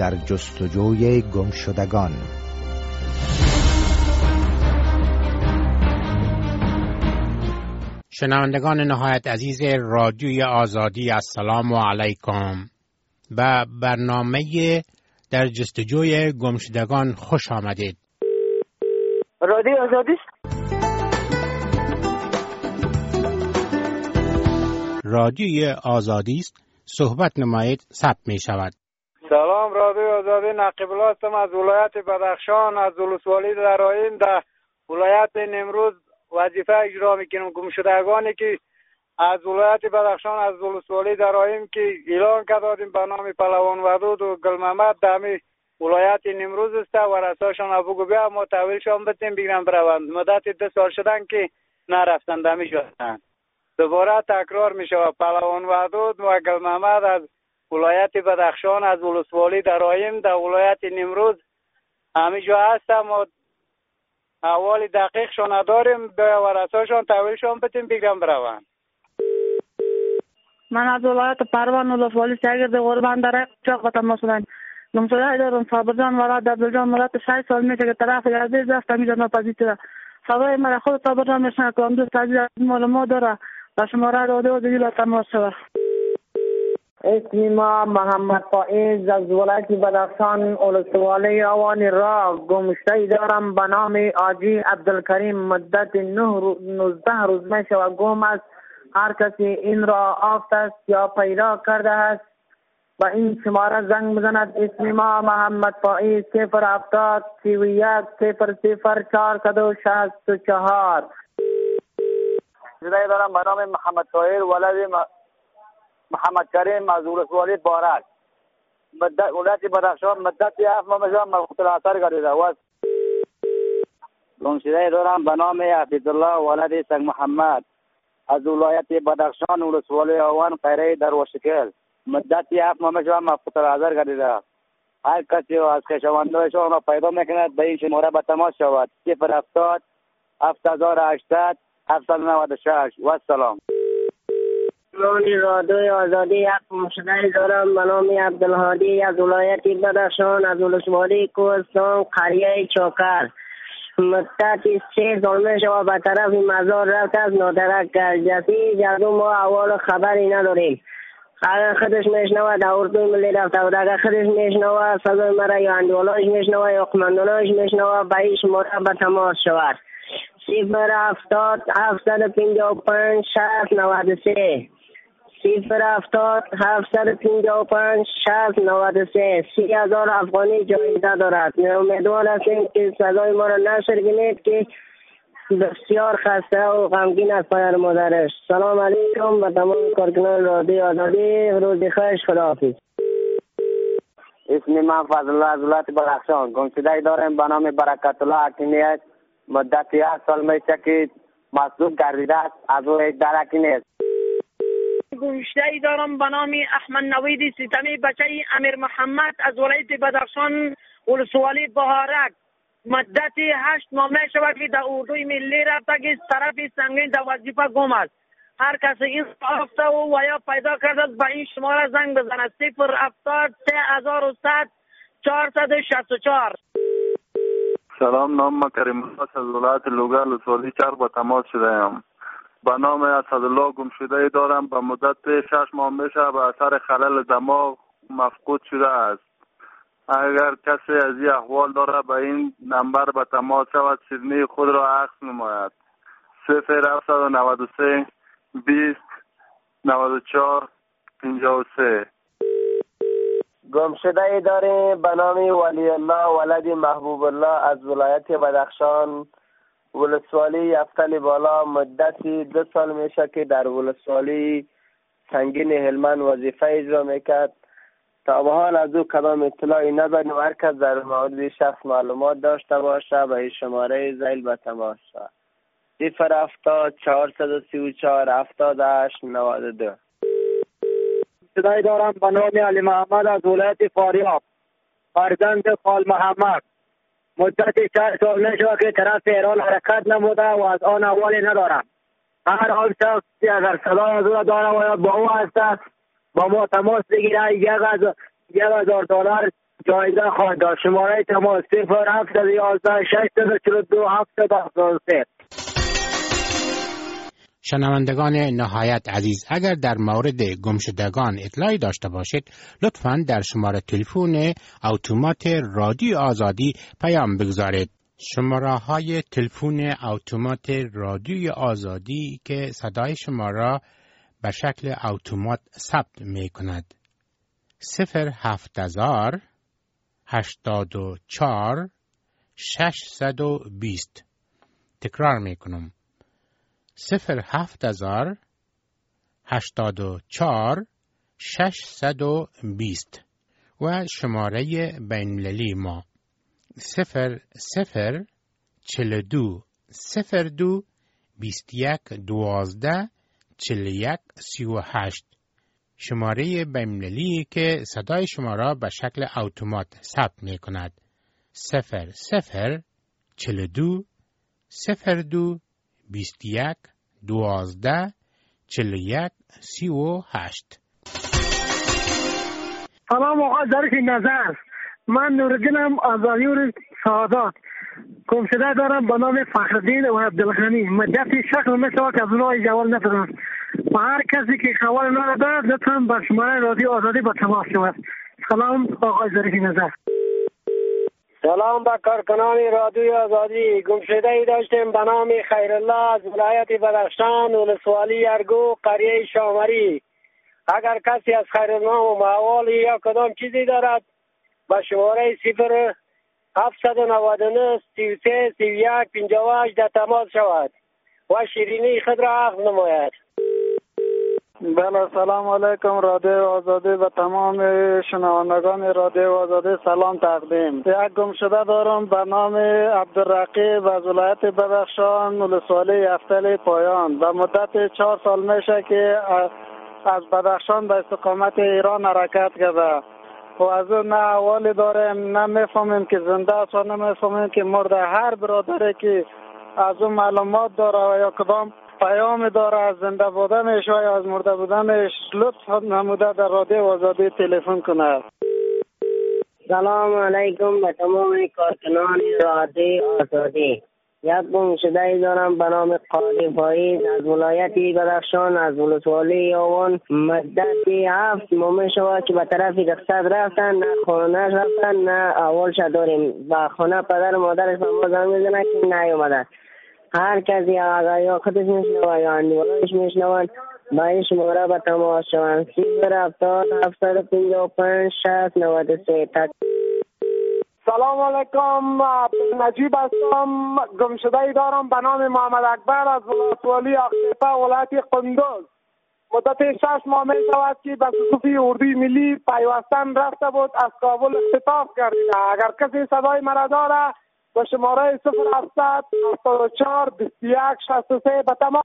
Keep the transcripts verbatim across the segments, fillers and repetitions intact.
در جستجوی گمشدگان. شنوندگان نهایت عزیز رادیوی آزادی، السلام علیکم. به برنامه در جستجوی گمشدگان خوش آمدید. رادیوی آزادی رادیوی آزادی است، صحبت نمایید، ثبت می شود. سلام، رادیوی آزادی نقیب الله هستم از ولایت بدخشان، از ولسوالی درایم در ولایت نمروز وظیفه اجرا میکنم. گمشدگانی که از ولایت بدخشان از ولسوالی درایم که اعلان کردیم به نام پهلوان ودود و گل محمد در ولایت نمروز است و رساشان ابو بیا ما تحویلشان بدیم بگیرن بروند. مدت دو سال شدن که نرفتن دمی شدن. دوباره تکرار می شود. پهلوان ودود و گل محمد از ولایت بدخشان از ولسوالی درایم در ولایت نمروز همینجا هستم و احوال دقیق شان نداریم. به ورثه‌شان تحویلشان بدیم بگیرن بروند. من از ولایت پروان ولسوالی سرگرد قربان در چاق و تماس شدن. گمشده دارم صابرجان ولایت عبدالجان مدت شش سال میشه که طرف عزیز است میجا ناپذیرفته. صدای من خود صابرجان میشنه که دوست عزیز معلومات داره و شماره رادیو دیگه تماس شود. اسم ما محمد فائز از ولایت بدخشان ولسوالی اوان را گمشده دارم به نام آجی عبدالکریم. مدت نه رو... نوزده روز می شود گم است. هر کسی این را آفت است یا پیدا کرده است و این شماره زنگ بزند. اسم ما محمد فائز صفر هفتاد سی و یک صفر صفر چهارصد و شصت و چهار. گمشده دارم به نام محمد طاهر ولد محمد کریم از ولسوالی بارک مدت ولایت بدخشان مدت هفت ماه میشه مقتول اثر گردیده و گمشده دارم به نام حفیظالله ولد سنگ محمد از ولایت بدخشان ولسوالی آوان قیره در وشکل مدت هفت ماه میشه مقتول اثر گردیده. هر کسی از خویشاوندانشان را پیدا میکند به این شماره به تماس شود. صفر هفتاد هفت هزار و هشتصد هفتصد و نود و شش. و السلام. رانی رادیوی آزادی یک گمشده دارم به نام عبدالهادی از ولایت بدخشان از ولسوالی کوهستان قریه چوکر. مدت سه سال میشه و به طرف مزار رفت از نادرک کرد. جسی جزو ما اول خبری نداریم. اگر خودش میشنوه در اردوی ملی رفته بود. اگر خودش میشنوه صدای مرا یا اندولاش میشنوه یا قمانداناش میشنوه به این شماره به تماس شود. صفر هفتاد هفتصد و پنجاه و پنج شصت نود و سه صفر هفتاد هفتصد و پنجاه و پنج شصت نود و سه. سی هزار افغانی جایزه دارد. امیدوار هستیم که صدای ما را نشر کنید که بسیار خسته و غمگین است پدر مادرش. سلام علیکم و تمام کارکنان رادیوی آزادی. روز خوش، خداحافظ. اسم من فضل الله از ولایت بدخشان. گمشده دارم به نام برکت الله حکیمیت. مدت هشت سال میشه که مصدوم گردیده است. از او یک درکی نیست. گمشده دارم به نام احمد نویدی ستمی بچه امیر محمد از ولایت بدخشان ولسوالی بهارک. مدت هشت ماه شود که در اردوی ملی رفته که طرف سنگین در وظیفه گم است. هر کسی این آفته و یا پیدا کرده به این شماره زنگ بزند. صفر هفتاد سه هزار و صد چهارصد و شصت و چهار. سلام، نام ما کریم الله از ولایت لوگر ولسوالی چرخ با تماس شده ام. به نام اسدالله گمشده دارم. به مدت شش ماه میشه به اثر خلل دماغ مفقود شده است. اگر کسی از این احوال داره به این نمبر به تماس شود سیدنی خود را عکس نماید. صفر هفتصد و نود و سه بیست نود و چهار پنجاه و سه. گمشده داریم به نام ولی الله ولد محبوب الله از ولایت بدخشان ولسوالی یفتل بالا. مدتی دو سال میشه که در ولسوالی سنگین هلمند وظیفه اجرا میکرد. تا به حال از او کدام اطلاعی نداریم. هر کس در مورد شخص معلومات داشته باشه به این شماره ذیل به تماس شود. صفر هفتاد چهارصد و سی و چهار هفتاد و هشت نود و دو. صدای دارم به نام علی محمد از ولایت فاریاب فرزند خال محمد. مدت چهار سال میشه که طرف ایران حرکت نموده و از آن احوالی ندارم. هر آن شخصی اگر صدای از او داره و یا با او هست با ما تماس بگیره. یک هزار دلار جایزه خواهد داشت. شماره تماس صفر هفت یازده شش چهل دو هفت هفتاد و سه. شنوندگان نهایت عزیز، اگر در مورد گمشدگان اطلاعی داشته باشید لطفاً در شماره تلفن اتومات رادیو آزادی پیام بگذارید. شماره های تلفن اتومات رادیو آزادی که صدای شما را به شکل اتومات ثبت می کند: صفر هفت هزار هشتاد و چهار ششصد و بیست. تکرار می کنم: صفر هفت هزار هشتاد و چهار ششصد و بیست. و شماره بین‌المللی ما صفر صفر چهل دو صفر دو بیست یک دوازده چهل یک سی و هشت. شماره بین‌المللی که صدای شما را به شکل اتومات ثبت می کند: صفر صفر چهل دو صفر دو بیست یک دوازده چهل یک سی و هشت. سلام آقا ظریف نظر، من نورالدینم از آیور سعادات. گمشده دارم به نام فخرالدین و عبدالغنی. مدت شکل میشود که از اونها جواب ندارم و هر کسی که خبر ندارد لطفاً به شماره رادیو آزادی با تماس شود. سلام آقای ظریف نظر. سلام به کارکنان رادیو آزادی. گمشده ای داشتیم به نام خیرالله از ولایت بدخشان، ولسوالی ارگو، قریه شامری. اگر کسی از خیرالله و محوالی یا کدام چیزی دارد به شماره صفر هفت نه نه سی و سه سی و یک پنجاه و هشت تماس شود و شیرینی خود را عقد نماید. بله، سلام علیکم رادیو آزادی و تمام شنوندگان رادیو آزادی سلام تقدیم. یک گمشده دارم به نام عبدالرقیب از ولایت بدخشان، ولسوالی افتل پایان. به مدت چهار سال میشه که از بدخشان به استقامت ایران حرکت کرده و از اون نه احوالی داریم، نه میفهمیم که زنده است و نه میفهمیم که مرده. هر برادری که از اون معلومات داره و یا کدام پیام داره از زنده بودنش و یا از مرده بودنش لطف نموده در رادیو آزادی تلفن کنه. سلام علیکم به تمام کارکنان رادیو آزادی. یک گمشده ای دارم به نام قاری فایز از ولایت بدخشان، از ولسوالی یاوان. مدت هفت ماه می شود که به طرف رخصت رفتن، نه خانه رفتن نه اولش داریم. به خانه پدر مادرش به ما زنگ میزنه که نیومده. هر کسی اگر یا خودش میشنوه یا اندیوانش میشنوند با این شماره به تماس شوند: صفر هفتاد هفتصد و پنجاه و پنج شصت نود و سه. سلام علیکم، عبدالنجیب هستم. گمشده ای دارم به نام محمد اکبر از ولسوالی اختیپه، ولایت قندوز. مدت شش ماه می شود که به صفوف اردوی ملی پیوستن رفته بود، از کابل اختطاف گردیده. اگر کسی صدای مرا داره به شماره صفر هفتصد هفتاد و چهار بیست و یک شصت و سه به تماس.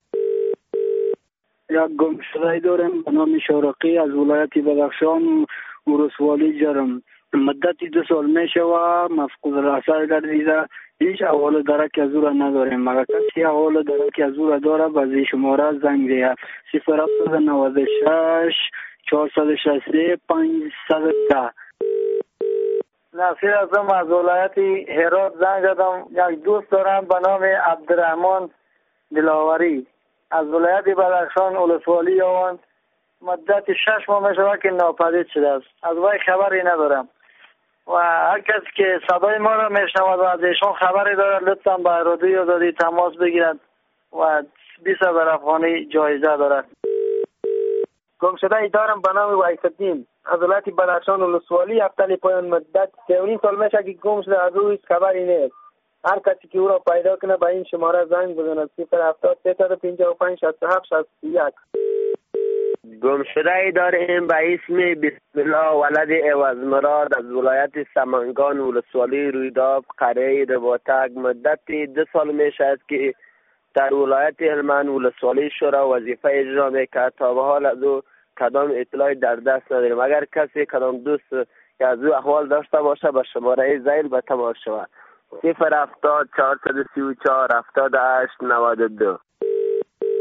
یک گمشده ای دارم به نام شارقی از ولایت بدخشان، ولسوالی جرم. مدت دو سال می شود مفقود الاثر گردیده. هیچ احوال درک از او را نداریم. مگر کسی احوال درک از او را داره به شماره زنگ زید: صفر هفتصد و نود و شش چهارصد و شصت و سه پانصد و ده. نصیر هستم از ولایت هرات. زنگ زدم. یک دوست دارم به نام عبدالرحمن دلاوری از ولایت بدخشان، ولسوالی یاوان. مدت شش ماه می شود که ناپدید شده است. از وی خبری ندارم و هر کسی که صدای ما را میشنود و از ایشان خبری دارد لطفاً با رادیو آزادی تماس بگیرد و بیست هزار افغانی جایزه دارد. گمشده ای دارم به نام وحیدالدین از ولایت بدخشان، ولسوالی افتل پایان. مدت سه و نیم سال میشه که گم شده، از او هیچ خبری نیست. هر کسی که او را پیدا کنه به این شماره زنگ بزند: صفر هفتاد سیصد و پنجاه و پنج شصت و هفت شصت و یک. گمشده ای داریم به اسم بسم الله ولد عوض مراد از ولایت سمنگان، ولسوالی رویداد، قریه رباطک. مدت دو سال میشه که در ولایت هلمند، ولسوالی شورا وظیفه اجرا میکرد. تا به حال از او کدام اطلاعی در دست نداریم. اگر کسی کدام دوست که از او احوال داشته باشه به شماره زیل به تماس شود: صفر هفتاد چهارصد و سی و چهار هفتاد و هشت نود و دو.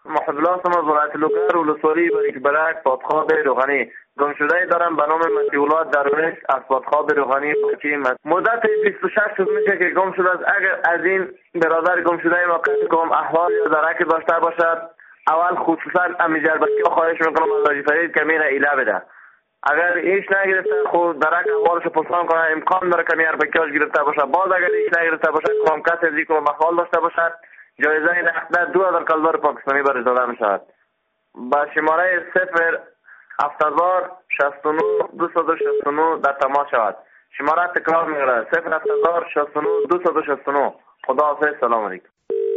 محب الله هستم از ولایت لوگر ولسوالی بریک برک پادخواب روغنی. گم شده دارم به نام مسیح الله درویش از پادخواب روغنی پاکی. مدت بیست و شش روز میشه که گم شده است. اگر از این برادر گم شده ما کسی کم احوال یا درکی داشته باشد، اول خصوصا امی جربکی خواهش میکنم از حاجی فرید که میره ایله بده. اگر هیچ نگرفته خود درک احوالش پرسان کنه، امکان داره که می اربکیاش گرفته باشه. باز اگر هیچ نگرفته باشه کم کسی از این احوال داشته باشد، جایزه نقد دو هزار کلدار پاکستانی برش داده می شود. با شماره صفر هفت هزار شصت و نه دویست و شصت و نه در تماس شود. شماره تکرار میگره صفر هفت هزار شصت و نه دویست و شصت و نه. خدا حافظ. سلام علیکم.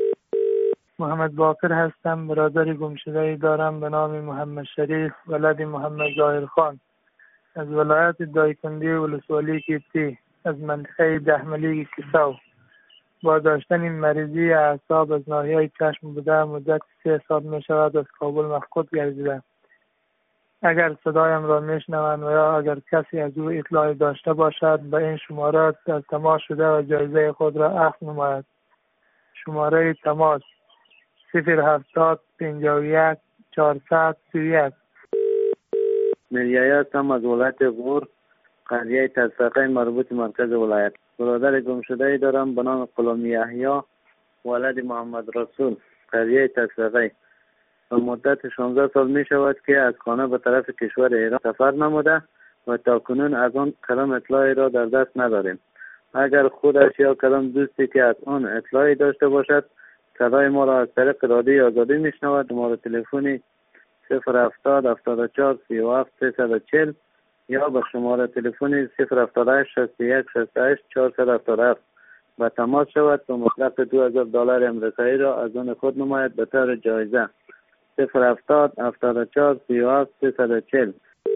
محمد باقر هستم. برادری گمشده دارم به نام محمد شریف ولد محمد ظاهر خان از ولایت دایکندی ولسوالی کیپتی از منطقه دهملی کسو. با داشتن این مریضی اعصاب از ناحیه چشم بوده مدت سه سال می شود از کابل مفقود گردیده. اگر صدایم را میشنوند و یا اگر کسی از او اطلاعی داشته باشد به این شماره از تماس شده و جایزه خود را اخذ نماید. شماره تماس صفر هفتاد پنجاه و یک چهارصد سی و یک. ملیایی هستم از ولایت غور قریه تسقه مربوط مرکز ولایت. برادر گم شده دارم به نام غلام یحیی ولد محمد رسول قریه تسقه. به مدت شانزده سال می شود که از خانه به طرف کشور ایران سفر نموده و تاکنون از آن کدام اطلاعی را در دست نداریم. اگر خودش یا کدام دوستی که از آن اطلاعی داشته باشد صدای ما را از طریق رادیوی آزادی می شنود. شماره تلفنی صفر هفتاد هفتاد و چهار سی و هفت سیصد و چهل یا به شماره تلفنی صفر هفتاد و هشت شصت و یک شصت و هشت چهارصد و هفتاد و هفت و تماس شود و مبلغ دو هزار دلار امریکایی را از آن خود نماید به طور جایزه. صفر هفتاد هفتاد و چهار سی و هفت سیصد و چهل.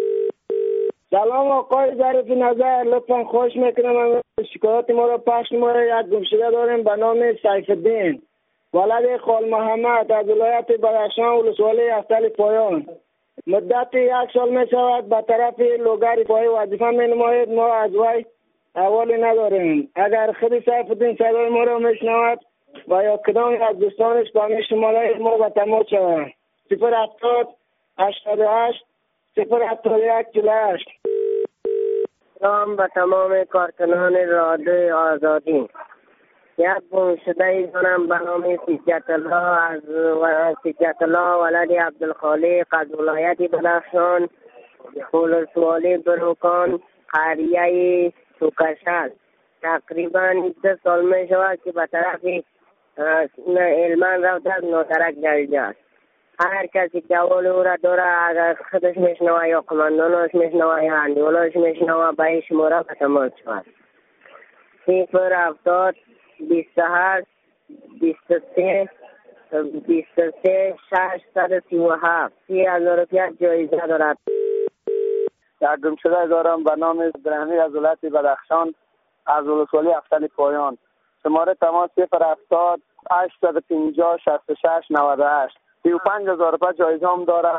سلام آقای ظریف نظر، لطفا خوش میکنم شکایت ما را پخش نمایید. یک گمشده داریم به نام سیف الدین ولد خال محمد از ولایت بدخشان ولسوالی افتل پایان. مدت یک سال می شود به طرف لوگر پای وظیفه می نماید. ما از وی احوالی نداریم. اگر خود سیف الدین صدای ما را میشنود و یا کدام از دوستانش با می شماره ما به تماس شود. صفر هفتاد هشتاد و هشت صفر هفتاد و یک چهل و هشت. سلام به تمام کارکنان رادیوی آزادی. یک گمشده دارم به نام سیجت الله از سیجت الله ولد عبدالخالق از ولایت بدخشان ولسوالی بروکان قریه سوکشل. تقریبا ده سال می شود که به طرف علمان رفته از نادرک گردیده است. هر کسی که اول او را داره اگر خودش میشنوه یا قماندانش میشنوه یا اندیولش میشنوه به این شماره به تماس شود. صفر هفتاد بیست و هشت بیست و سه بیست و سه ششصد سی و هفت. سی هزار روپیه جایزه دارد. یک گمشده دارم به نام ابراهیمی از ولایت بدخشان از ولسوالی افتل پایان. شماره تماس صفر هفتاد هشتصد و پنجاه شصت و شش نود و هشت. سی و پنج هزار روپیه جایزه هم دارد.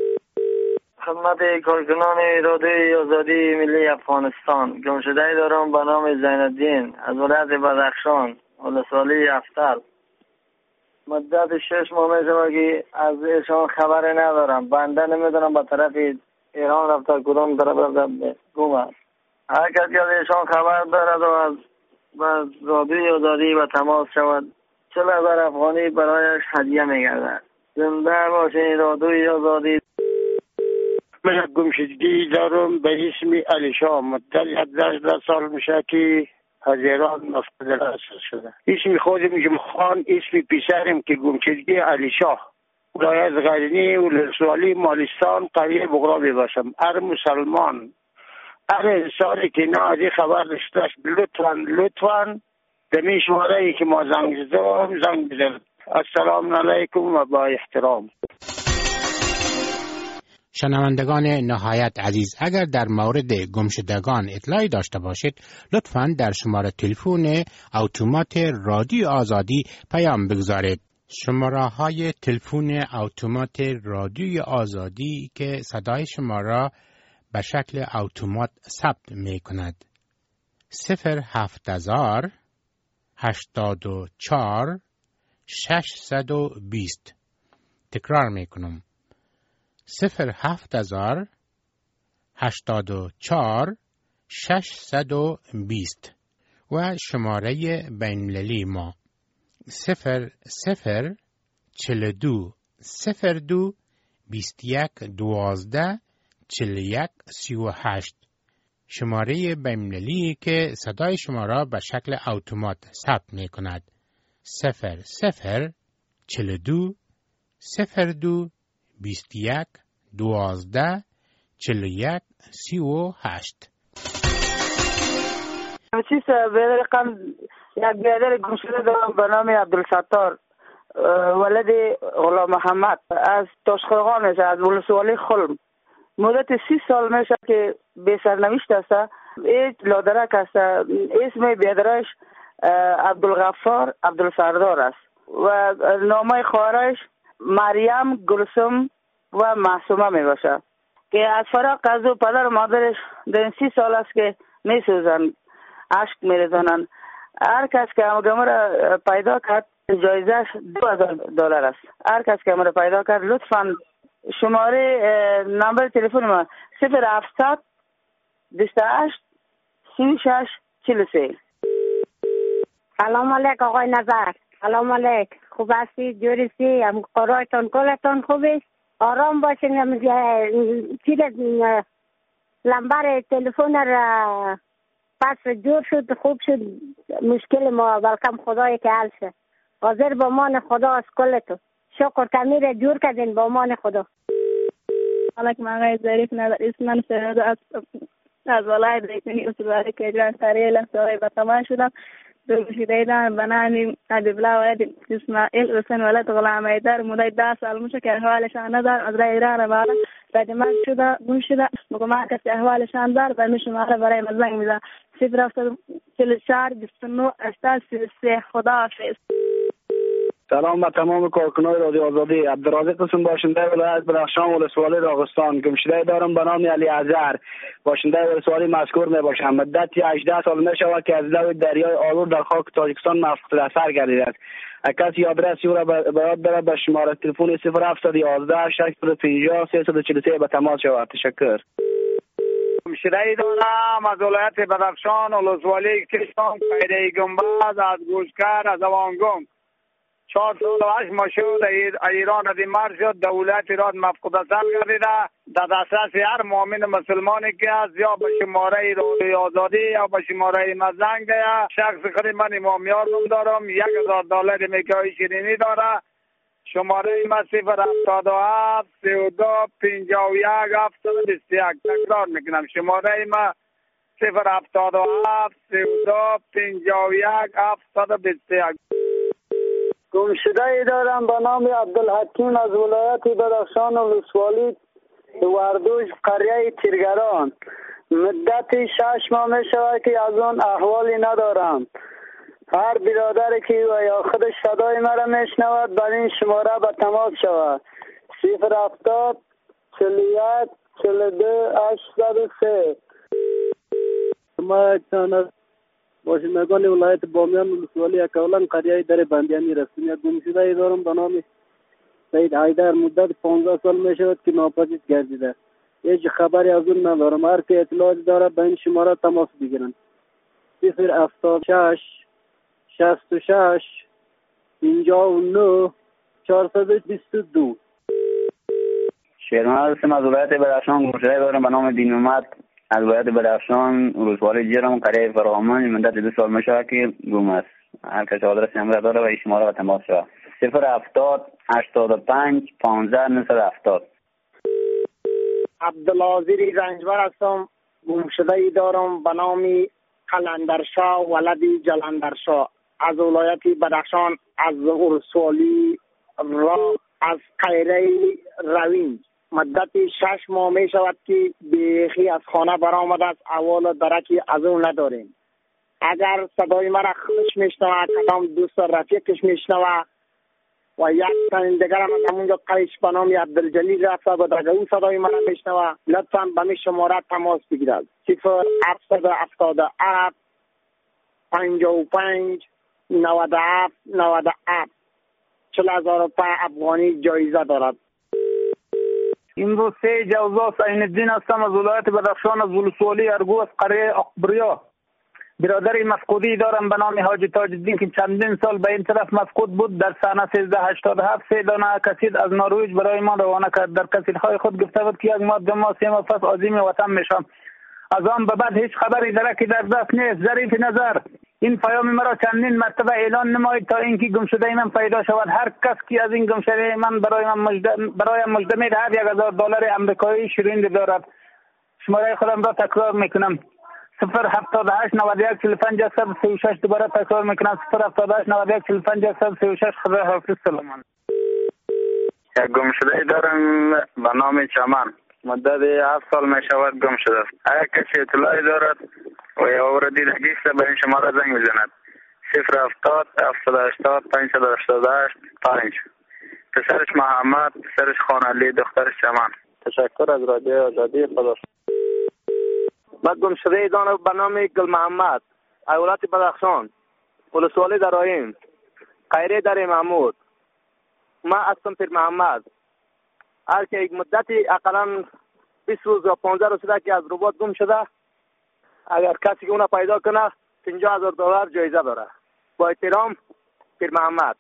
خدمت کارکنان رادیوی آزادی ملی افغانستان. گمشده دارم به نام زین الدین از ولایت بدخشان ولسوالی افتل. مدت شش ماه می شود که از ایشان خبری ندارم. بنده نمیدونم به طرف ایران رفته کدام طرف رفته گم است. هر کسی از ایشان خبر دارد و از رادیوی آزادی به تماس شود چهل هزار افغانی برایش هدیه میگردد. زنده باشین رادیوی آزادی. من گمشدگی دارم به اسم علی شاه. مدت هجده سال میشه که از ایران مفقود الاساس شده. اسم خودم جمخان، اسم پیسرم که گمشدگی علی شاه ولایت غزنی ولسوالی مالستان قریه بغرابی باشم. هر مسلمان هر انسانی که نه از این خبر داشته لطفاً لطفاً دمی شماره ای که ما زنگ زدم زنگ بزنید. السلام علیکم و با احترام. شنوندگان نهایت عزیز، اگر در مورد گمشدگان اطلاعی داشته باشید لطفاً در شماره تلفن اتومات رادیو آزادی پیام بگذارید. شماره های تلفن اتومات رادیو آزادی که صدای شما را به شکل اتومات ثبت می کند. صفر هفت هزار هشتاد و چهار ششصد و بیست. تکرار میکنم. صفر هفت هزار هشتاد و چهار ششصد و بیست و شماره بین‌المللی ما صفر صفر چل دو صفر دو بیست یک دوازده چل یک سی و هشت. شماره بین‌المللی که صدای شما را به شکل اتومات ثبت می کند. صفر صفر چل دو صفر دو بیست یک دوازده چل یک سی و هشت. چیز به رقم یک برادر گم شده دارم به نام عبدالستار ولد غلام محمد از تاشقرغان است، از ولسوالی خلم. مدت سی سال میشه که به سرنوشت است. این لادرک است. اسم بیادرش عبدالغفار عبدالسردار است و نامه خواهرش مریم گلسم و معصومه می باشه که از فراق از او پدر و مادرش در سی سال است که می سوزن، عشق می ریزانند. هر کس که همگامه را پیدا کرد جایزش دو هزار دلار است. هر کس که همه را پیدا کرد لطفاً شماره نمبر تلفن ما صفر هفتصد بیست و هشت سی و شش چهل و سه. سلام علیک آقای نظر. سلام علیک. خوب هستی؟ جوریستی؟ هم قرارتان کلتان خوبه؟ آرام باشین. هم چیز لمبر تلفن را پس جور شد، خوب شد. مشکل ما بلکم خدای که حل شد. حاضر با مان خدا از کلتو. شکر کمیر جور کردین با مان خدا. علیکم آقای ظریف نظر. اسم من فراد از از ولایت دایکنی استواری که جان سریع لحظه با تمام شدم. دو گوشیده دارم به نام حبیب الله ولد اسماعیل حسین ولد غلام حیدر. مدت ده سال میشه که احوالشان ندارم. از رای ایران بالا رجمت شده گم شده. مگم کسی احوالشان دار و میشه ما برای مزنگ میذارم. صفر هفتاد چهل و چهار بیست و نه هشتاد سی و سه. خداحافظ. سلام به تمام کارکنان رادیو آزادی. عبدالرازق قسم باشنده ولایت بدخشان ولسوالی راغستان. گمشده دارم به نام علی اظهر باشنده ولسوالی مذکور می باشم. مدت هجده سال می شود که از لب دریای آلور در خاک تاجیکستان مفقود اثر گردیده است. کسی آدرس او را به یاد دارد به شماره تلفن صفر هفتصد و یازده شصت و پنجاه سیصد و چهل و سه به تماس شود. تشکر. گمشده دارم از ولایت بدخشان ولسوالی کشتان پیره گنبد از گوشکر از اوانگون. چهار سال و هشت ماه شد ایران از این مرد شد. دولت ایران مفقود اثر گردیده. در دسترس هر مؤمن مسلمانی که از یا به شماره رادیو آزادی یا به شماره مزنگ ده. شخص خود من امامیار نام دارم. یک هزار دلار میکای شیرینی داره. شماره ما صفر هفتاد و هفت سی و دو پنجاه و یک هفتاد و بیست یک. تکرار میکنم شماره ما صفر هفتاد و هفت سی و دو پنجاه و یک هفتاد و بیست یک. گمشده دارم به نام عبدالحکیم از ولایت بدخشان ولسوالی وردوش قریه تیرگران. مدت شش ماه می شود که از اون احوالی ندارم. هر برادری که و یا خودش صدای مرا میشنود بر این شماره به تماس شود. صفر هفتاد چهل و یک چهل و دو هشتصد و سه. ما باشندگان ولایت بامیان ولسوالی اکولان قریه در بندیانی رسمی گمشده دارم به نام سید حیدر. مدت پانزده سال می شود که ناپدید گردیده. هیچ خبری از اون ندارم. هر که اطلاعات داره به این شماره تماس بگیرن. صفر هفتاد و شش شصت و شش پنجاه و نه چهارصد و بیست و دو. شیرمحمد هستم از ولایت بدخشان. گمشده دارم به نام دین محمد از ولایت بدخشان ولسوالی جرم قریه فرامن. مدت دو سال می شود که گم است. هر کس آدرس نمبر داره و این شماره به تماس شود. صفر هفتاد هشتاد و پنج پانزده نهصد و هفتاد. عبدالعزیز رنجبر هستم. گمشده دارم به نام قلندرشاه ولدی جلندرشاه از ولایت بدخشان از ولسوالی را از قیره روین. مدت شش ماه می شود که بیخی از خانه برآمده است. اول درکی از اون نداریم. اگر صدای مرا خوش میشنوه کدام دوست رفیقش میشنوه و یک تن دیگر هم از همونجا قیش به نام عبدالجلیل رفته و در او صدای مرا میشنوه لطفا به می شماره تماس بگیرد. صفر هفتصد و هفتاد و هفت پنجاه و پنج نود و هفت نود و هفت. چهل هزار افغانی جایزه دارد. امروز سه جوزاس عین الدین هستم از ولایت بدخشان، از ولسوالی ارگو، از قریه اقبریا. برادری مفقودی دارم به نام حاجی تاج الدین که چندین سال به این طرف مفقود بود. در سال سیزده هشتاد و هفت سه دانه کسید از نروژ برای ما روانه کرد. در کسیدهای خود گفته بود که یک ماه دو ماه سه ماه پس عازم وطن میشم. از آن به بعد هیچ خبری درکی در دست نیست. ظریف نظر این پیام مرا چندین مرتبه اعلان نمایید تا اینکه گمشده من پیدا شود. هر کس که از این گمشده من برای من مجد... برای مجده میدهد یک هزار دلار آمریکایی شیرین دارد. شماره خودم را تکرار میکنم: صفر هفتاد و هشت نود و یک چهل و پنج صد و سی و شش. دوباره تکرار میکنم: صفر هفتاد و هشت نود و یک چهل و پنج صد و سی و شش. خدا حافظ. سلام. یک گمشده دارم به نام چمن. مدت هفت سال می شود گم شده است. اگر کسی اطلاعی دارد و یا او را دیدگیست به این شماره زنگ بزند: صفر هفتاد هفتصد و هشتاد پانصد و هشتاد و هشت پنج. پسرش محمد، پسرش خانعلی، دخترش چمن. تشکر از رادیو آزادی. خدا. من گمشده دارم به نام گل محمد، ولایت بدخشان، ولسوالی درایم، قیره در محمود. من هستم پیر محمد. هر که یک مدتی اقلا بیست روز یا پانزده روز شده که از رباط گم شده. اگر کسی که اونو پیدا کنه پنجاه هزار دلار جایزه داره. با احترام، پیر محمد.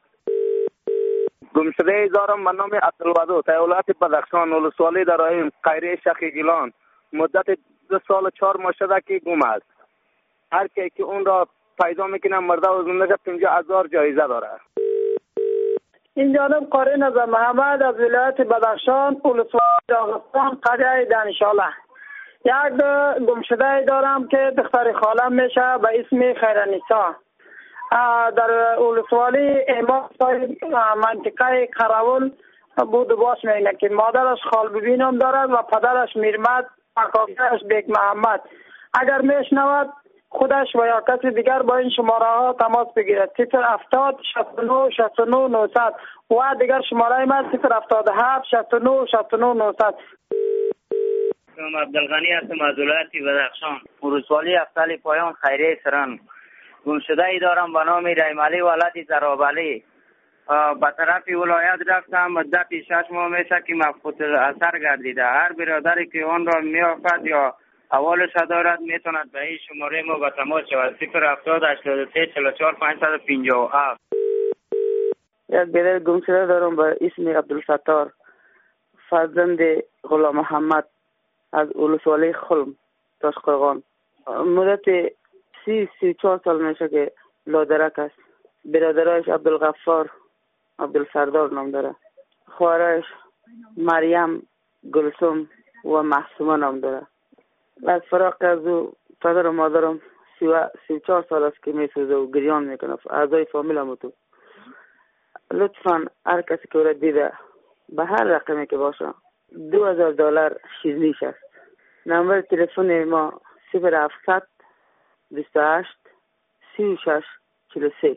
گمشده دارم به نام عبدالودود، ولایت بدخشان، ولسوالی درایم، قیره شخی گیلان. مدت دو سال و چهار ماه شده که گم است. هر کی که اون را پیدا میکنه مرده و زنده پنجاه هزار جایزه داره. این جانب قاری نظر محمد از ولایت بدخشان، ولسوالی داغستان، قریه دانشاله. یک گمشده دارم که دختر خالم میشه به اسم خیرنیسا. در ولسوالی امام صاحب منطقه قراول بود و باش میگه که مادرش خال ببینم دارد و پدرش میرمد، کاکاش بیگ محمد. اگر میشنود خودش و یا کسی دیگر با این شماره ها تماس بگیرد: صفر هفتاد شصت و نه شصت و نه نهصد و دیگر شماره من صفر هفتاد و هفت شصت و نه شصت و نه نهصد. من عبدالغنی هستم از ولایت بدخشان، ولسوالی افضل پایان، خیریه سران. گمشده ای دارم به نام رحیم علی ولد زرابعلی. به طرف ولایت رفتم. مدت شش ماه میشه که مفقود اثر گردیده. هر برادری که آن را میافد یا اولش دارد میتوند به این شماره ما به تماس شود: صفر هفتاد هشتاد و سه چهل و چهار پانصد و پنجاه و هفت. یک برادر گمشده دارم به اسم عبدالستار، فرزند غلام محمد، از ولسوالی خلم، تاشقرغان. مدت سی سی چهار سال میشه که لادرک است. برادرایش عبدالغفار، عبدالسردار نام داره. خواهرش مریم، گلسوم و محسومه نام داره. از فراق از او پدر و مادرم سی و سی چهار سال است که میسوزه و گریان میکنه. اعضای فامیلم تو. لطفا هر کسی که او دیده به هر رقمی که باشه دو هزار دلار شیرینیش است. نمبر تلفن ما صفر هفتصد بیست و هشت سی و شش چهل و سه.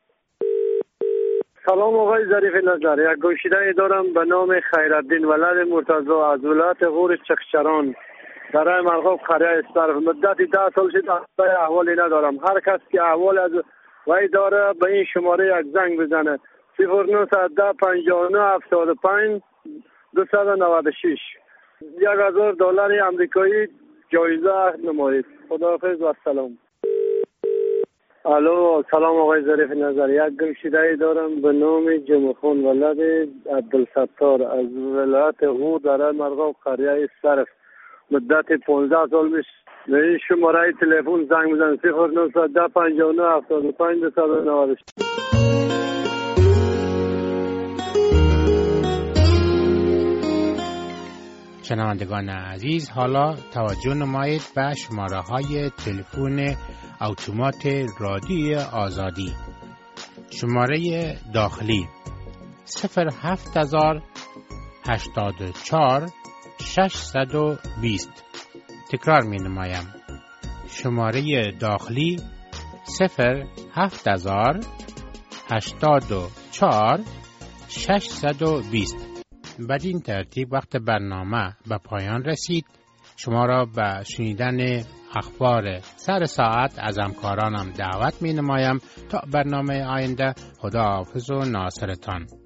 سلام آقای ظریف نظر. یک گمشده دارم به نام خیرالدین ولد مرتضی از ولایت غور چخچران، برای مرغاب قریه صرف. مدت ده سال شد احوالی ندارم. هر کس که احوال از وی داره به این شماره یک زنگ بزنه: صفر نهصد ده پنجاه و نه هفتاد و پنج دویست و نود و شش. یک هزار دلار آمریکایی جایزه نمایید. خداحافظ و سلام. الو، سلام آقای ظریف نظر. یک گمشده دارم به نام جمعخان ولد عبدالستار از ولایت غور در مرغاب قریه صرف. مدت پانزده سال میشه به این شماره تلفن زنگ بزن: صفر نهصد ده پنجاه و نه هفتاد و پنج دویست و نود و شش. شنوندگان عزیز، حالا توجه نمایید به شماره های تلفن اتومات رادیو آزادی. شماره داخلی صفر هفت هزار هشتاد و چهار ششصد و بیست. تکرار می نمایم: شماره داخلی صفر هفت هزار هشتاد و چهار ششصد و بیست. بدین ترتیب وقت برنامه به پایان رسید. شما را به شنیدن اخبار سر ساعت از همکارانم دعوت می نمایم. تا برنامه آینده، خدا حافظ و ناصرتان.